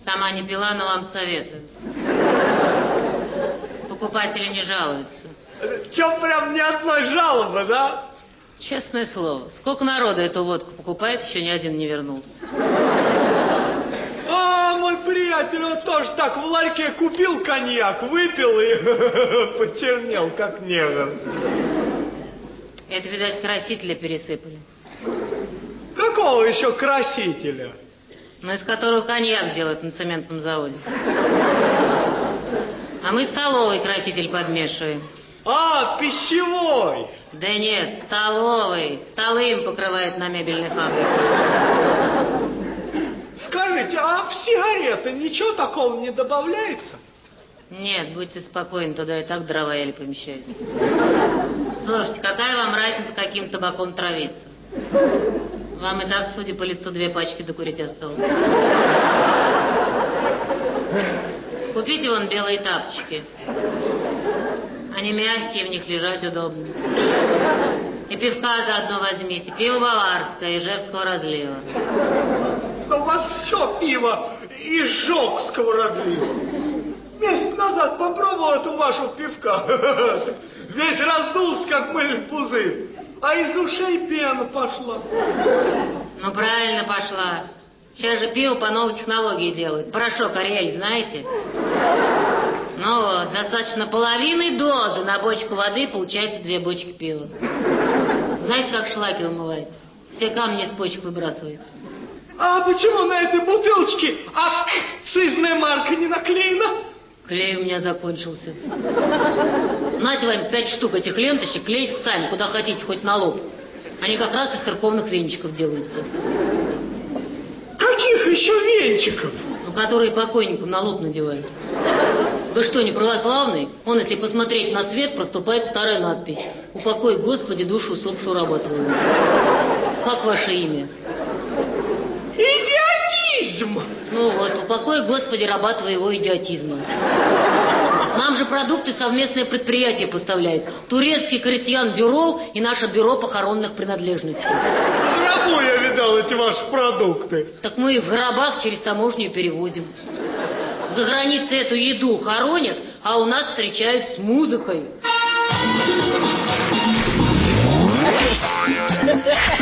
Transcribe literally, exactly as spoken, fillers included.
Сама не пила, но вам советую. Покупатели не жалуются. Чем прям ни одной жалобы, да? Честное слово, сколько народу эту водку покупает, еще ни один не вернулся. А, мой приятель, он тоже так в ларьке купил коньяк, выпил и почернел, как негр. Это, видать, красителя пересыпали. Какого еще красителя? Ну, из которого коньяк делают на цементном заводе. А мы столовый краситель подмешиваем. А, пищевой. Да нет, столовый. Столы им покрывают на мебельной фабрике. Скажите, а в сигареты ничего такого не добавляется? Нет, будьте спокойны, туда и так дрова еле помещаются. Слушайте, какая вам разница, каким табаком травиться? Вам и так, судя по лицу, две пачки докурить осталось. Купите вон белые тапочки. Они мягкие, в них лежать удобно. И пивка заодно возьмите. Пиво баварское, Ижевского разлива. Да у вас все пиво Ижевского разлива. Месяц назад попробовал эту вашу пивка. Весь раздулся, как мыльный пузырь. А из ушей пена пошла. Ну, правильно пошла. Сейчас же пиво по новой технологии делают. Порошок Ариэль, знаете? Ну вот, достаточно половины дозы на бочку воды, получается две бочки пива. Знаете, как шлаки вымывает? Все камни из почек выбрасывает. А почему на этой бутылочке акцизная марка не наклеена? Клей у меня закончился. Нате вам пять штук этих ленточек, клейте сами, куда хотите, хоть на лоб. Они как раз из церковных венчиков делаются. Каких еще венчиков? Ну, которые покойникам на лоб надевают. Вы что, не православный? Он, если посмотреть на свет, проступает старая надпись: «Упокой, Господи, душу усопшую раба твою». Как ваше имя? Идиотизм! Ну вот, упокой, Господи, раба твоего идиотизма. Нам же продукты совместное предприятие поставляет. Турецкий крестьян Дюрол и наше бюро похоронных принадлежностей. В гробу я видал эти ваши продукты. Так мы и в гробах через таможню перевозим. За границей эту еду хоронят, а у нас встречают с музыкой.